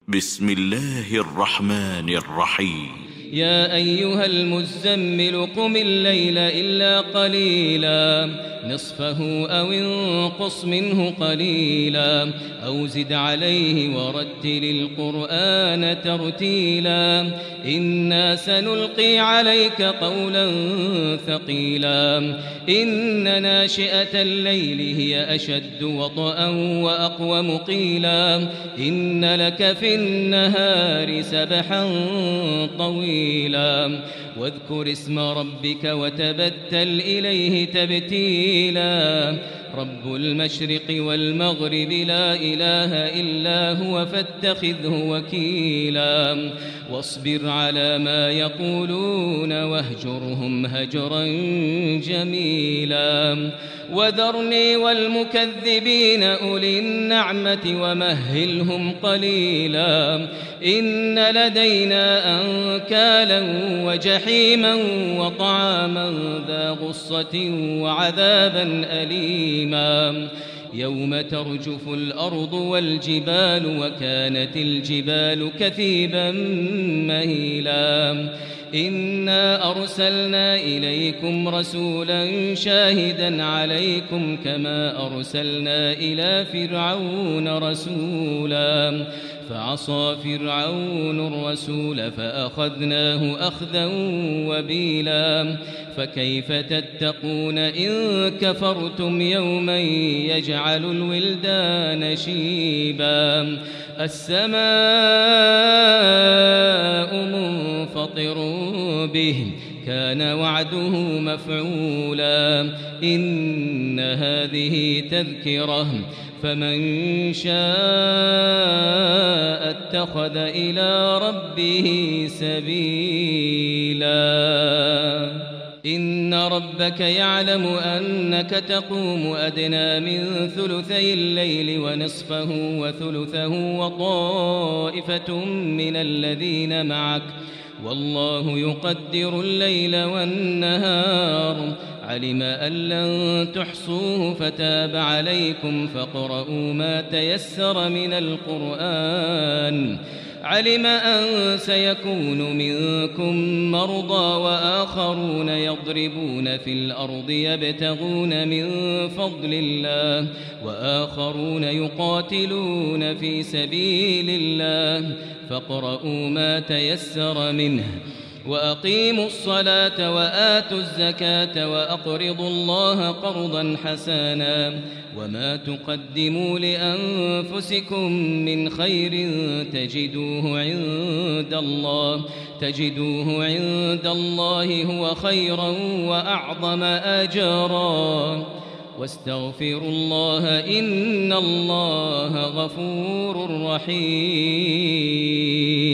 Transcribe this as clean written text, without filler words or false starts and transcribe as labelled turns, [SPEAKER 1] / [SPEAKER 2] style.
[SPEAKER 1] بسم الله الرحمن الرحيم.
[SPEAKER 2] يا أيها المزمل قم الليل إلا قليلا نصفه أو انقص منه قليلا أو زد عليه ورتل القرآن ترتيلا إنا سنلقي عليك قولا ثقيلا إن ناشئة الليل هي أشد وطئا وأقوم قيلا إن لك في النهار سبحا طويلا واذكر اسم ربك وتبتل إليه تبتيلا رب المشرق والمغرب لا إله إلا هو فاتخذه وكيلا واصبر على ما يقولون واهجرهم هجرا جميلا وذرني والمكذبين أولي النعمة ومهلهم قليلا إن لدينا أنكالا وجحيما وطعاما ذا غصة وعذابا أليما يوم ترجف الأرض والجبال وكانت الجبال كثيبا مهيلا إنا أرسلنا إليكم رسولا شاهدا عليكم كما أرسلنا إلى فرعون رسولا فعصى فرعون الرسول فأخذناه أخذا وبيلا فكيف تتقون إن كفرتم يوما يجعل الولدان شيبا السماء منفطر به كان وعده مفعولا إن هذه تذكرة فمن شاء اتخذ إلى ربه سبيلا إن ربك يعلم أنك تقوم أدنى من ثلثي الليل ونصفه وثلثه وطائفة من الذين معك والله يقدر الليل والنهار علم أن لن تحصوه فتاب عليكم فاقرؤوا ما تيسر من القرآن علم أن سيكون منكم مرضى وآخرون يضربون في الأرض يبتغون من فضل الله وآخرون يقاتلون في سبيل الله فاقرؤوا ما تيسر منه وأقيموا الصلاة وآتوا الزكاة وأقرضوا الله قرضا حسنا وما تقدموا لأنفسكم من خير تجدوه عند الله هو خيرا وأعظم أجرا واستغفروا الله إن الله غفور رحيم